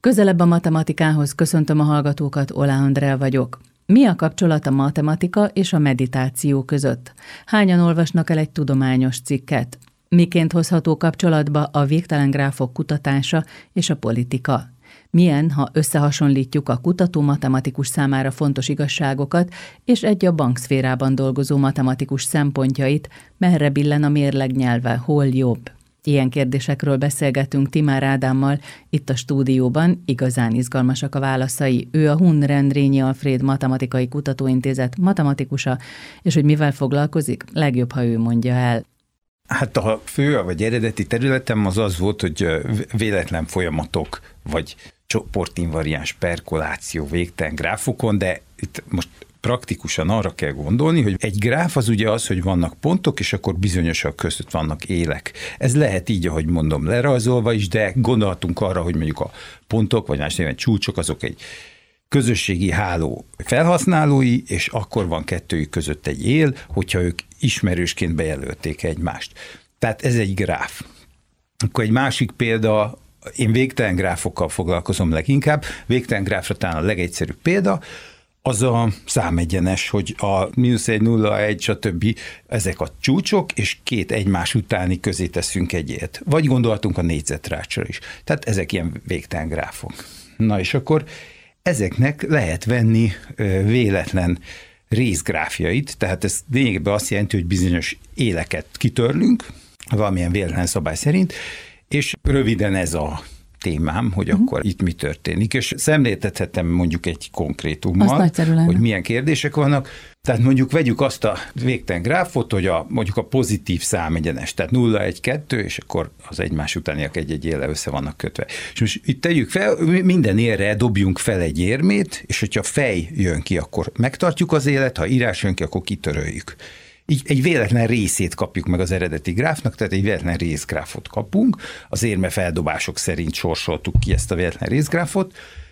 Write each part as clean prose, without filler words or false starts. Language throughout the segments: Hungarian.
Közelebb a matematikához köszöntöm a hallgatókat, Oláh Andrea vagyok. Mi a kapcsolat a matematika és a meditáció között? Hányan olvasnak el egy tudományos cikket? Miként hozható kapcsolatba a végtelen gráfok kutatása és a politika? Milyen, ha összehasonlítjuk a kutató matematikus számára fontos igazságokat és egy a bankszférában dolgozó matematikus szempontjait, merre billen a mérleg nyelve, hol jobb? Ilyen kérdésekről beszélgetünk Timár Ádámmal itt a stúdióban, igazán izgalmasak a válaszai. Ő a Hun Rendrényi Alfréd Matematikai Kutatóintézet matematikusa, és hogy mivel foglalkozik, legjobb, ha ő mondja el. Hát a fő, vagy eredeti területem az volt, hogy véletlen folyamatok, vagy csoportinvariáns perkoláció végtelen gráfokon, de itt most praktikusan arra kell gondolni, hogy egy gráf az ugye az, hogy vannak pontok, és akkor bizonyosak között vannak élek. Ez lehet így, ahogy mondom, lerajzolva is, de gondolhatunk arra, hogy mondjuk a pontok, vagy más néven csúcsok, azok egy közösségi háló felhasználói, és akkor van kettőjük között egy él, hogyha ők ismerősként bejelölték egymást. Tehát ez egy gráf. Akkor egy másik példa, én végtelen gráfokkal foglalkozom leginkább, végtelen gráfra talán a legegyszerűbb példa, az a számegyenes, hogy a -1, 0, 1, stb. Ezek a csúcsok, és két egymás utáni közé teszünk egy élt. Vagy gondolhatunk a négyzetrácsra is. Tehát ezek ilyen végtelen gráfok. Na és akkor ezeknek lehet venni véletlen részgráfjait, tehát ez lényegében azt jelenti, hogy bizonyos éleket kitörlünk, valamilyen véletlen szabály szerint, és röviden ez a témám, hogy akkor itt mi történik, és szemléltethetem mondjuk egy konkrétummal, hogy milyen kérdések vannak. Tehát mondjuk vegyük azt a végtelen gráfot, hogy mondjuk a pozitív számegyenes, tehát 0, 1, 2, és akkor az egymás utániak egy-egy éle össze vannak kötve. És most itt tegyük fel, minden élre dobjunk fel egy érmét, és hogyha fej jön ki, akkor megtartjuk az élet, ha írás jön ki, akkor kitöröljük. Így egy véletlen részét kapjuk meg az eredeti gráfnak, tehát egy véletlen részgráfot kapunk, az érme feldobások szerint sorsoltuk ki ezt a véletlen részgráfot,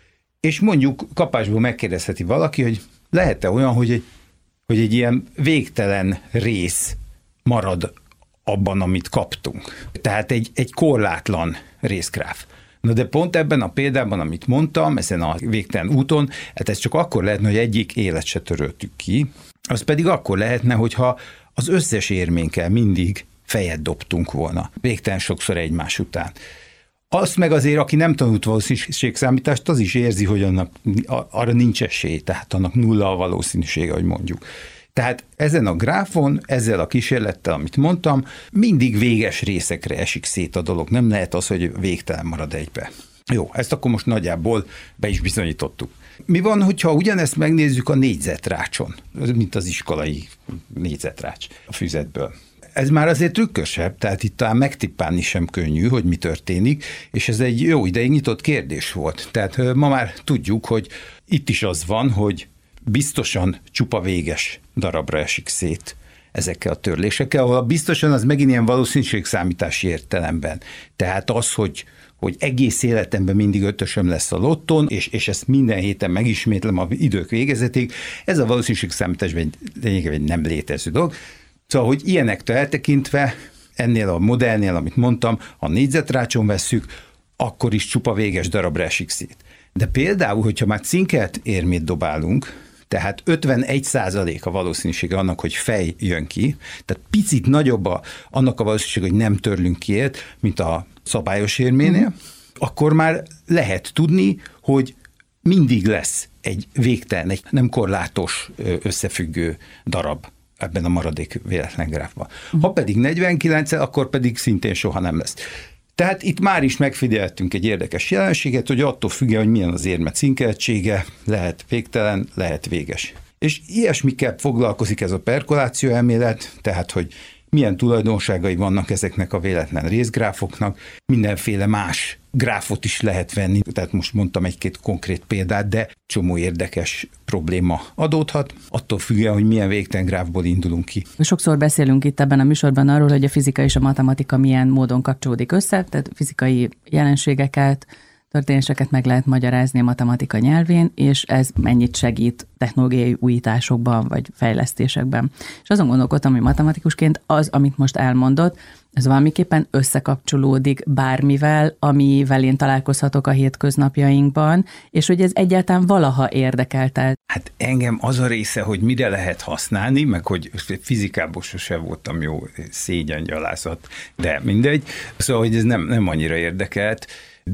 és mondjuk kapásból megkérdezheti valaki, hogy lehet-e olyan, hogy egy ilyen végtelen rész marad abban, amit kaptunk. Tehát egy korlátlan részgráf. Na de pont ebben a példában, amit mondtam, ezen a végtelen úton, hát ez csak akkor lehetne, hogy egyik élet se töröltük ki, az pedig akkor lehetne, hogyha az összes érménkkel mindig fejet dobtunk volna. Végtelen sokszor egymás után. Azt meg azért, aki nem tanult valószínűségszámítást, az is érzi, hogy arra nincs esély, tehát annak nulla a valószínűsége, hogy mondjuk. Tehát ezen a gráfon, ezzel a kísérlettel, amit mondtam, mindig véges részekre esik szét a dolog. Nem lehet az, hogy végtelen marad egybe. Jó, ezt akkor most nagyjából be is bizonyítottuk. Mi van, hogyha ugyanezt megnézzük a négyzetrácson, mint az iskolai négyzetrács a füzetből? Ez már azért trükkösebb, tehát itt talán megtippálni sem könnyű, hogy mi történik, és ez egy jó ideig nyitott kérdés volt. Tehát ma már tudjuk, hogy itt is az van, hogy biztosan csupa véges darabra esik szét ezekkel a törlésekkel, ahol a biztosan az megint ilyen valószínűségszámítási értelemben. Tehát az, hogy egész életemben mindig ötösöm lesz a lotton, és ezt minden héten megismétlem az idők végezetig, ez a valószínűségszámításban lényegében egy nem létező dolog. Szóval, hogy ilyenektől eltekintve, ennél a modellnél, amit mondtam, ha négyzetrácson vesszük, akkor is csupa véges darabra esik szét. De például, hogyha már cinkelt érmét dobálunk, tehát 51% a valószínűsége annak, hogy fej jön ki, tehát picit nagyobb annak a valószínűsége, hogy nem törlünk ki élt, mint a szabályos érménél, akkor már lehet tudni, hogy mindig lesz egy végtelen, egy nem korlátos összefüggő darab ebben a maradék véletlen gráfban. Ha pedig 49, akkor pedig szintén soha nem lesz. Tehát itt már is megfigyeltünk egy érdekes jelenséget, hogy attól függően, hogy milyen az érme cinkeltsége, lehet végtelen, lehet véges. És ilyesmikkel foglalkozik ez a perkoláció elmélet, tehát hogy milyen tulajdonságai vannak ezeknek a véletlen részgráfoknak, mindenféle más gráfot is lehet venni, tehát most mondtam egy-két konkrét példát, de csomó érdekes probléma adódhat, attól függően, hogy milyen végtelen gráfból indulunk ki. Sokszor beszélünk itt ebben a műsorban arról, hogy a fizika és a matematika milyen módon kapcsolódik össze, tehát fizikai jelenségeket, történéseket meg lehet magyarázni a matematika nyelvén, és ez mennyit segít technológiai újításokban vagy fejlesztésekben. És azon gondolkodtam, hogy matematikusként az, amit most elmondott, Ez valamiképpen összekapcsolódik bármivel, amivel én találkozhatok a hétköznapjainkban, és hogy ez egyáltalán valaha érdekelte. Hát engem az a része, hogy mire lehet használni, meg hogy fizikából sose voltam jó, szégyengyalázat, de mindegy. Szóval, hogy ez nem annyira érdekelt,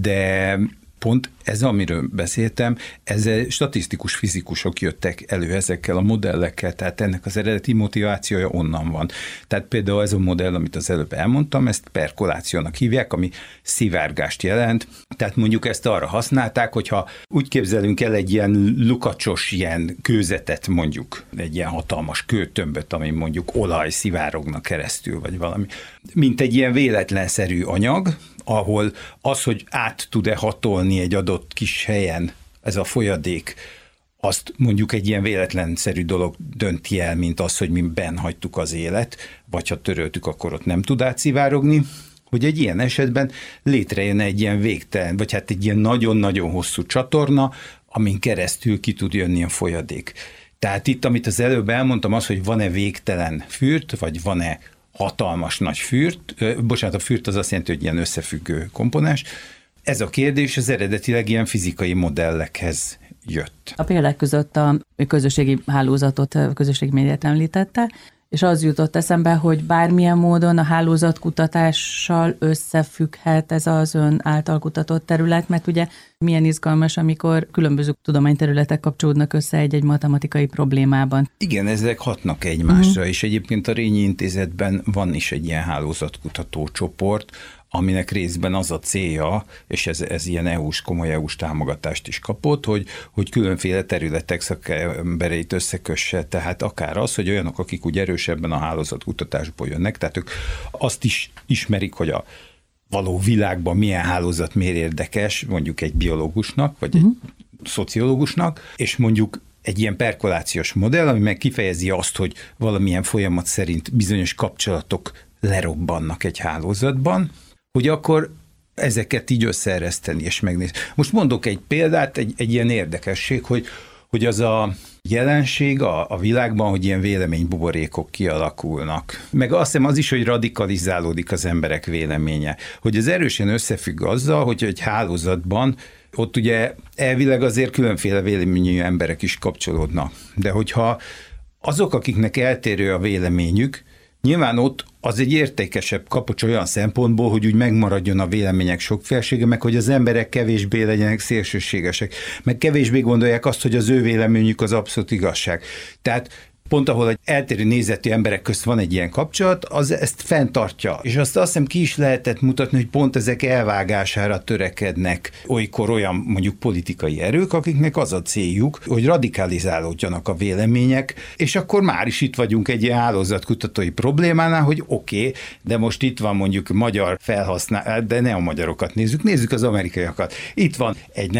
de pont ez, amiről beszéltem, ezzel statisztikus fizikusok jöttek elő ezekkel a modellekkel, tehát ennek az eredeti motivációja onnan van. Tehát például ez a modell, amit az előbb elmondtam, ezt perkolációnak hívják, ami szivárgást jelent. Tehát mondjuk ezt arra használták, hogyha úgy képzelünk el egy ilyen lukacsos ilyen kőzetet, mondjuk egy ilyen hatalmas kőtömböt, ami mondjuk olaj szivárogna keresztül, vagy valami, mint egy ilyen véletlenszerű anyag, ahol az, hogy át tud-e hatolni egy adott kis helyen ez a folyadék, azt mondjuk egy ilyen véletlenszerű dolog dönti el, mint az, hogy mi benn hagytuk az élet, vagy ha töröltük, akkor ott nem tud átszivárogni, hogy egy ilyen esetben létrejön egy ilyen végtelen, vagy hát egy ilyen nagyon-nagyon hosszú csatorna, amin keresztül ki tud jönni a folyadék. Tehát itt, amit az előbb elmondtam, az, hogy van-e végtelen fürt, vagy van-e hatalmas nagy fürt, bocsánat, a fürt az azt jelenti, hogy ilyen összefüggő komponens. Ez a kérdés az eredetileg ilyen fizikai modellekhez jött. A példák között a közösségi hálózatot, a közösségi médiát említette, és az jutott eszembe, hogy bármilyen módon a hálózatkutatással összefügghet ez az ön által kutatott terület, mert ugye milyen izgalmas, amikor különböző tudományterületek kapcsolódnak össze egy matematikai problémában. Igen, ezek hatnak egymásra, és egyébként a Rényi Intézetben van is egy ilyen hálózatkutató csoport, aminek részben az a célja, és ez ilyen komoly EU-s támogatást is kapott, hogy különféle területek szakembereit összekösse, tehát akár az, hogy olyanok, akik úgy erősebben a hálózatkutatásból jönnek, tehát ők azt is ismerik, hogy a való világban milyen hálózat miért érdekes, mondjuk egy biológusnak, vagy egy szociológusnak, és mondjuk egy ilyen perkolációs modell, ami meg kifejezi azt, hogy valamilyen folyamat szerint bizonyos kapcsolatok lerobbannak egy hálózatban, hogy akkor ezeket így összeereszteni és megnézni. Most mondok egy példát, egy ilyen érdekesség, hogy az a jelenség a világban, hogy ilyen véleménybuborékok kialakulnak. Meg azt hiszem az is, hogy radikalizálódik az emberek véleménye. Hogy ez erősen összefügg azzal, hogy egy hálózatban ott ugye elvileg azért különféle véleményű emberek is kapcsolódnak. De hogyha azok, akiknek eltérő a véleményük, nyilván ott az egy értékesebb kapocs olyan szempontból, hogy úgy megmaradjon a vélemények sokfélesége, meg hogy az emberek kevésbé legyenek szélsőségesek, meg kevésbé gondolják azt, hogy az ő véleményük az abszolút igazság. Tehát pont ahol egy eltérő nézetű emberek közt van egy ilyen kapcsolat, az ezt fenntartja. És azt hiszem ki is lehetett mutatni, hogy pont ezek elvágására törekednek olykor olyan mondjuk politikai erők, akiknek az a céljuk, hogy radikalizálódjanak a vélemények, és akkor már is itt vagyunk egy ilyen hálózatkutatói problémánál, hogy oké, de most itt van mondjuk magyar felhasználó, de ne a magyarokat nézzük az amerikaiakat. Itt van egy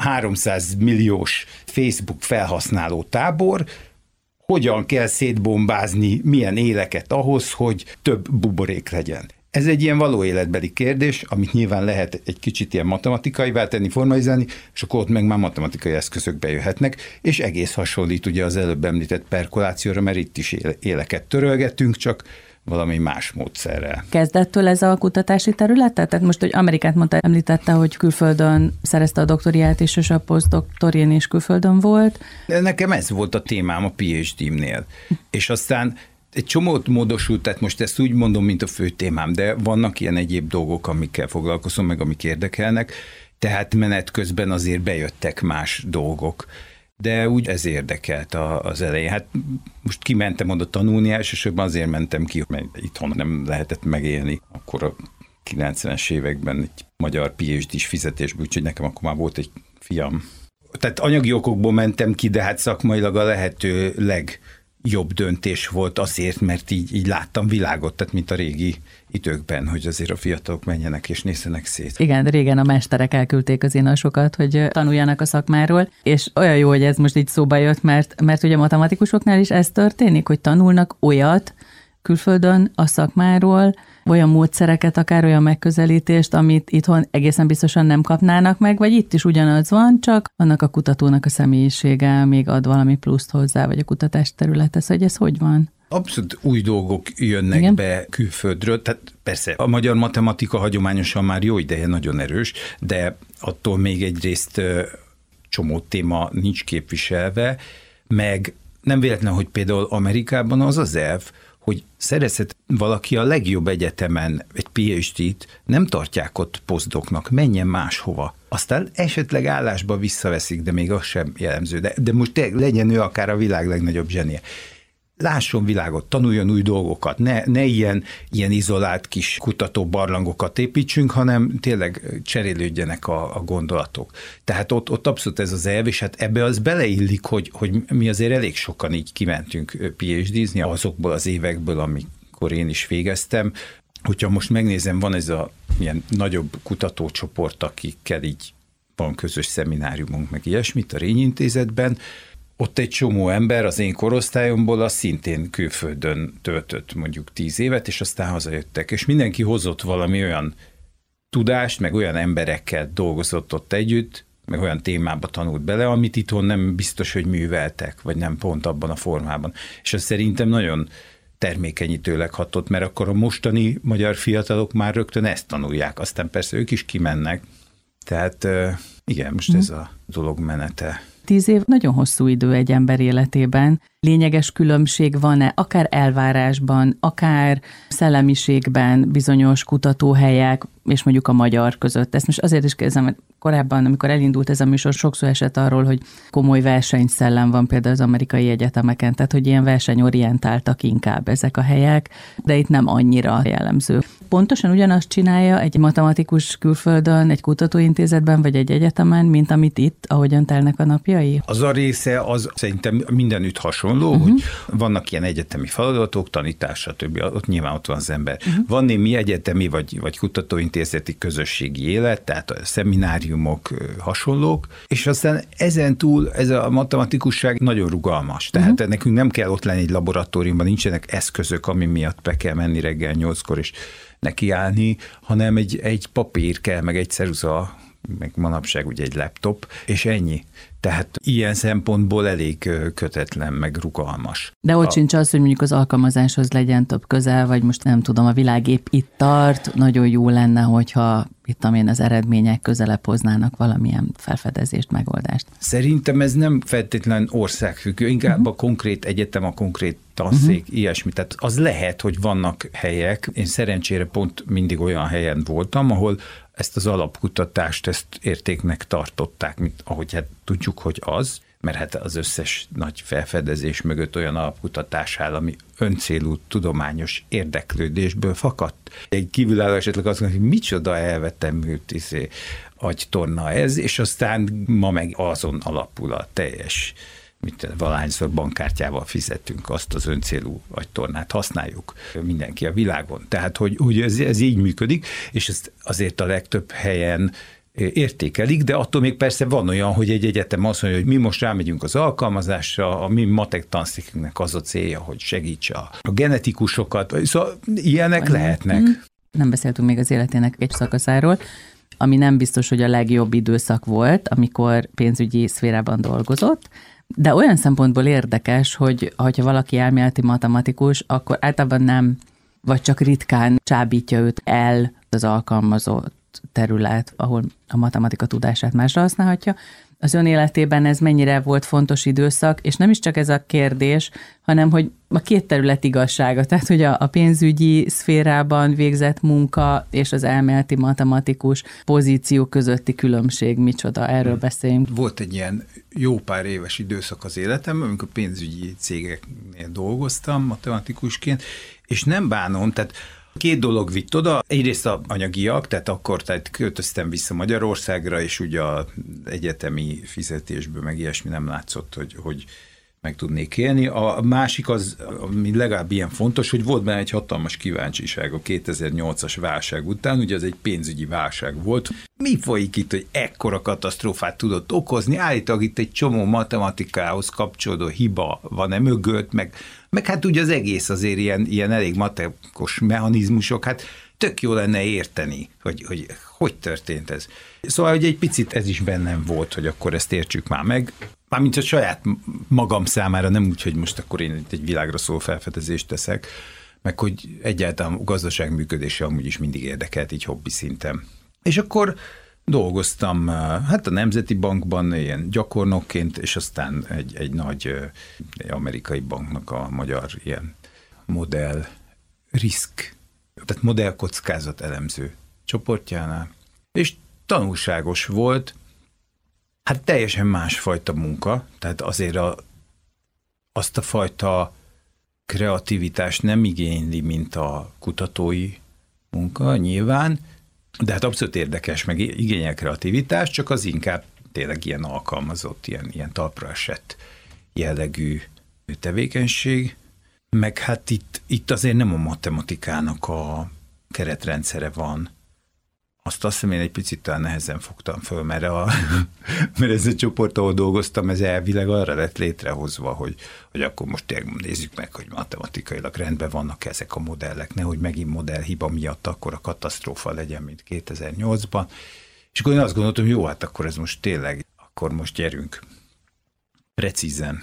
300 milliós Facebook felhasználó tábor, hogyan kell szétbombázni, milyen éleket ahhoz, hogy több buborék legyen. Ez egy ilyen való életbeli kérdés, amit nyilván lehet egy kicsit ilyen matematikaivá tenni, formalizálni, és akkor ott meg már matematikai eszközök bejöhetnek, és egész hasonlít ugye az előbb említett perkolációra, mert itt is éleket törölgetünk, csak valami más módszerrel. Kezdettől ez a kutatási területet? Tehát most, hogy Amerikát említette, hogy külföldön szerezte a doktoriát is, és a posztdoktorjén is külföldön volt. Nekem ez volt a témám a PhD-mnél. És aztán egy csomót módosult, tehát most ezt úgy mondom, mint a fő témám, de vannak ilyen egyéb dolgok, amikkel foglalkozom, meg amik érdekelnek, tehát menet közben azért bejöttek más dolgok. De úgy ez érdekelt az elején. Hát most kimentem oda tanulni, elsősorban azért mentem ki, mert itthon nem lehetett megélni. Akkor a 90-es években egy magyar PhD-s fizetésből, úgyhogy nekem akkor már volt egy fiam. Tehát anyagi okokból mentem ki, de hát szakmailag a lehető legjobb döntés volt azért, mert így láttam világot, tehát mint a régi időkben, hogy azért a fiatalok menjenek és nézzenek szét. Igen, régen a mesterek elküldték az inasokat, hogy tanuljanak a szakmáról, és olyan jó, hogy ez most így szóba jött, mert ugye a matematikusoknál is ez történik, hogy tanulnak olyat külföldön a szakmáról, olyan módszereket, akár olyan megközelítést, amit itthon egészen biztosan nem kapnának meg, vagy itt is ugyanaz van, csak annak a kutatónak a személyisége még ad valami pluszt hozzá, vagy a kutatás területe, szóval ez hogy van? Abszolút új dolgok jönnek Igen. be külföldről, tehát persze a magyar matematika hagyományosan már jó ideje nagyon erős, de attól még egyrészt csomó téma nincs képviselve, meg nem véletlen, hogy például Amerikában az az elv, hogy szerezhet valaki a legjobb egyetemen egy PhD-t, nem tartják ott posztdoknak, menjen máshova. Aztán esetleg állásba visszaveszik, de még az sem jellemző. De most legyen ő akár a világ legnagyobb zsenie. Lásson világot, tanuljon új dolgokat, ne ilyen izolált kis kutató barlangokat építsünk, hanem tényleg cserélődjenek a gondolatok. Tehát ott abszolút ez az elv, és hát ebbe az beleillik, hogy mi azért elég sokan így kimentünk PhD-zni azokból az évekből, amikor én is végeztem. Hogyha most megnézem, van ez a ilyen nagyobb kutatócsoport, akikkel így van közös szemináriumunk, meg ilyesmit a Rényi Intézetben, ott egy csomó ember az én korosztályomból az szintén külföldön töltött mondjuk 10 évet, és aztán hazajöttek. És mindenki hozott valami olyan tudást, meg olyan emberekkel dolgozott ott együtt, meg olyan témába tanult bele, amit itthon nem biztos, hogy műveltek, vagy nem pont abban a formában. És az szerintem nagyon termékenyítőleg hatott, mert akkor a mostani magyar fiatalok már rögtön ezt tanulják. Aztán persze ők is kimennek. Tehát igen, most ez a dolog menete. 10 év nagyon hosszú idő egy ember életében. Lényeges különbség van-e, akár elvárásban, akár szellemiségben bizonyos kutatóhelyek, és mondjuk a magyar között. Ezt most azért is kérdezem, mert korábban, amikor elindult ez a műsor, sokszor esett arról, hogy komoly versenyszellem van például az amerikai egyetemeken, tehát hogy ilyen versenyorientáltak inkább ezek a helyek, de itt nem annyira jellemző. Pontosan ugyanazt csinálja egy matematikus külföldön, egy kutatóintézetben, vagy egy egyetemen, mint amit itt, ahogyan telnek a napjai? Az a része az szerintem mindenütt hasonló, hogy vannak ilyen egyetemi feladatok, tanítás, stb. Ott nyilván ott van az ember. Van némi egyetemi vagy kutatóintézeti közösségi élet, tehát a szemináriumok hasonlók, és aztán ezen túl ez a matematikusság nagyon rugalmas. Tehát nekünk nem kell ott lenni egy laboratóriumban, nincsenek eszközök, ami miatt be kell menni reggel 8-kor és nekiállni, hanem egy papír kell, meg egy ceruza, meg manapság ugye egy laptop, és ennyi. Tehát ilyen szempontból elég kötetlen, meg rugalmas. De ott sincs az, hogy mondjuk az alkalmazáshoz legyen több közel, vagy most nem tudom, a világ épp itt tart, nagyon jó lenne, hogyha itt az eredmények közelebb hoznának valamilyen felfedezést, megoldást. Szerintem ez nem feltétlen országfüggő, inkább a konkrét egyetem, a konkrét tanszék, ilyesmi. Tehát az lehet, hogy vannak helyek, én szerencsére pont mindig olyan helyen voltam, ahol ezt az alapkutatást, ezt értéknek tartották, mint ahogy hát tudjuk, hogy az, mert hát az összes nagy felfedezés mögött olyan alapkutatás áll, ami öncélú tudományos érdeklődésből fakadt. Egy kívülálló esetleg azt mondja, hogy micsoda elvetemült agytorna ez, és aztán ma meg azon alapul a teljes, valahányszor bankkártyával fizetünk, azt az öncélú agytornát használjuk mindenki a világon. Tehát, hogy ez így működik, és ezt azért a legtöbb helyen értékelik, de attól még persze van olyan, hogy egy egyetem azt mondja, hogy mi most rámegyünk az alkalmazásra, a mi matek tanszékünknek az a célja, hogy segítse a genetikusokat, szóval ilyenek lehetnek. Nem beszéltünk még az életének egy szakaszáról, ami nem biztos, hogy a legjobb időszak volt, amikor pénzügyi szférában dolgozott, de olyan szempontból érdekes, hogy ha valaki elméleti matematikus, akkor általában nem, vagy csak ritkán csábítja őt el az alkalmazott terület, ahol a matematika tudását másra használhatja. Az ön életében ez mennyire volt fontos időszak, és nem is csak ez a kérdés, hanem hogy a két terület igazsága, tehát hogy a pénzügyi szférában végzett munka és az elméleti matematikus pozíció közötti különbség micsoda, erről beszéljünk. Volt egy ilyen jó pár éves időszak az életemben, amikor pénzügyi cégeknél dolgoztam matematikusként, és nem bánom, tehát két dolog vitt oda, egyrészt az anyagiak, tehát akkor költöztem vissza Magyarországra, és ugye az egyetemi fizetésből meg ilyesmi nem látszott, hogy meg tudnék élni. A másik az, ami legalább ilyen fontos, hogy volt benne egy hatalmas kíváncsiság a 2008-as válság után, ugye az egy pénzügyi válság volt. Mi folyik itt, hogy ekkora katasztrófát tudott okozni? Állítólag itt egy csomó matematikához kapcsolódó hiba van-e mögött, meg hát ugye az egész azért ilyen elég matekos mechanizmusok, hát tök jó lenne érteni, hogy történt ez. Szóval, hogy egy picit ez is bennem volt, hogy akkor ezt értsük már meg. Mármint a saját magam számára, nem úgy, hogy most akkor én egy világra szóló felfedezést teszek, meg hogy egyáltalán a gazdaság működése amúgy is mindig érdekelt, így hobbi szinten. És akkor dolgoztam hát a Nemzeti Bankban ilyen gyakornokként, és aztán egy nagy egy amerikai banknak a magyar ilyen modell risk, tehát modell kockázat elemző csoportjánál. És tanulságos volt, hát teljesen másfajta munka, tehát azért azt a fajta kreativitást nem igényli, mint a kutatói munka nyilván, de hát abszolút érdekes, meg igényel kreativitást, csak az inkább tényleg ilyen alkalmazott, ilyen talpra esett jellegű tevékenység, meg hát itt azért nem a matematikának a keretrendszere van. Azt hiszem, én egy picit talán nehezen fogtam föl, mert ez a csoport, ahol dolgoztam, ez elvileg arra lett létrehozva, hogy akkor most nézzük meg, hogy matematikailag rendben vannak ezek a modellek, nehogy megint modellhiba miatt akkor a katasztrófa legyen, mint 2008-ban. És akkor én azt gondoltam, jó, hát akkor ez most tényleg, akkor most gyerünk precízen.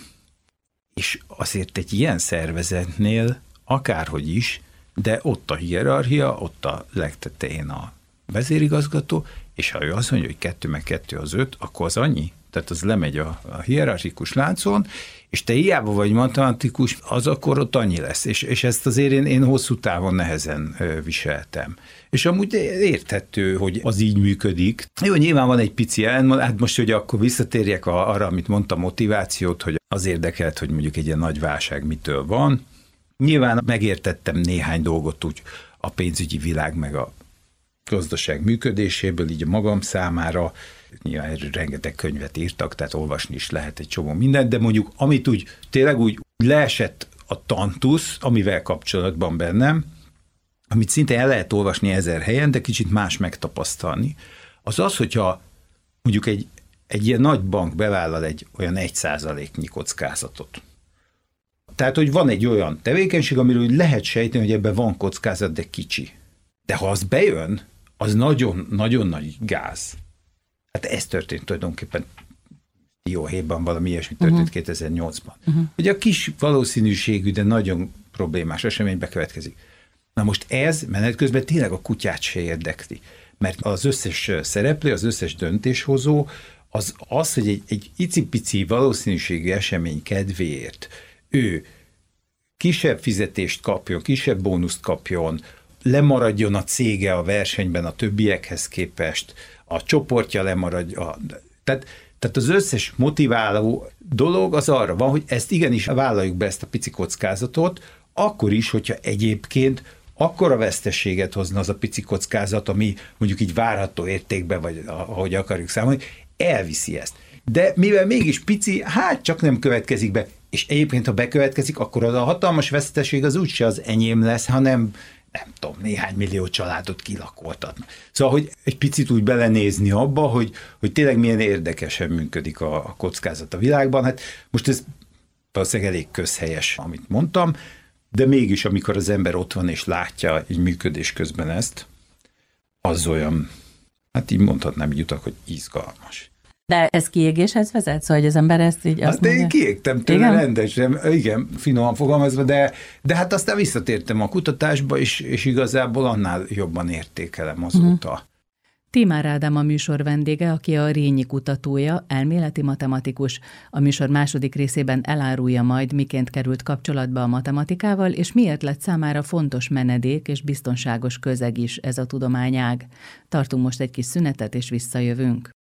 És azért egy ilyen szervezetnél, akárhogy is, de ott a hierarchia, ott a legtetején a vezérigazgató, és ha ő azt mondja, hogy 2 meg 2 az 5, akkor az annyi. Tehát az lemegy a hierarchikus láncon, és te hiába vagy matematikus, az akkor ott annyi lesz. És ezt azért én hosszú távon nehezen viseltem. És amúgy érthető, hogy az így működik. Jó, nyilván van egy pici hát most, hogy akkor visszatérjek arra, amit mondtam, motivációt, hogy az érdekelt, hogy mondjuk egy ilyen nagy válság mitől van. Nyilván megértettem néhány dolgot úgy a pénzügyi világ meg a gazdaság működéséből, így a magam számára. Nyilván rengeteg könyvet írtak, tehát olvasni is lehet egy csomó mindent, de mondjuk amit úgy tényleg úgy leesett a tantusz, amivel kapcsolatban bennem, amit szinte el lehet olvasni 1000 helyen, de kicsit más megtapasztalni, az az, hogyha mondjuk egy ilyen nagy bank bevállal egy olyan 1%-nyi kockázatot. Tehát, hogy van egy olyan tevékenység, amiről lehet sejteni, hogy ebben van kockázat, de kicsi. De ha az bejön, az nagyon nagy gáz. Hát ez történt tulajdonképpen Dióhéjban, valami ilyesmi történt 2008-ban. Hogy a kis valószínűségű, de nagyon problémás esemény bekövetkezik. Na most ez menet közben tényleg a kutyát se érdekli. Mert az összes szereplő, az összes döntéshozó, az hogy egy icipici valószínűségi esemény kedvéért ő kisebb fizetést kapjon, kisebb bónuszt kapjon, lemaradjon a cége a versenyben a többiekhez képest, a csoportja lemaradjon. Tehát az összes motiváló dolog az arra van, hogy ezt igenis vállaljuk be, ezt a pici kockázatot, akkor is, hogyha egyébként akkora veszteséget hozna az a pici kockázat, ami mondjuk így várható értékben, vagy ahogy akarjuk számolni, elviszi ezt. De mivel mégis pici, hát csak nem következik be, és egyébként, ha bekövetkezik, akkor az a hatalmas veszteség az úgyse az enyém lesz, hanem nem tudom, néhány millió családot kilakoltatna. Szóval, hogy egy picit úgy belenézni abba, hogy tényleg milyen érdekesen működik a kockázat a világban. Hát most ez valószínűleg elég közhelyes, amit mondtam, de mégis, amikor az ember ott van és látja így működés közben ezt, az olyan, hát így mondhatnám így utak, hogy izgalmas. De ez kiégéshez vezet? Szóval, hogy az ember ezt így azt mondja? Én kiégtem tőle rendesen, igen, finoman fogalmazva, de hát aztán visszatértem a kutatásba, és igazából annál jobban értékelem azóta. Tímár Ádám a műsor vendége, aki a Rényi kutatója, elméleti matematikus. A műsor második részében elárulja majd, miként került kapcsolatba a matematikával, és miért lett számára fontos menedék és biztonságos közeg is ez a tudományág. Tartunk most egy kis szünetet, és visszajövünk.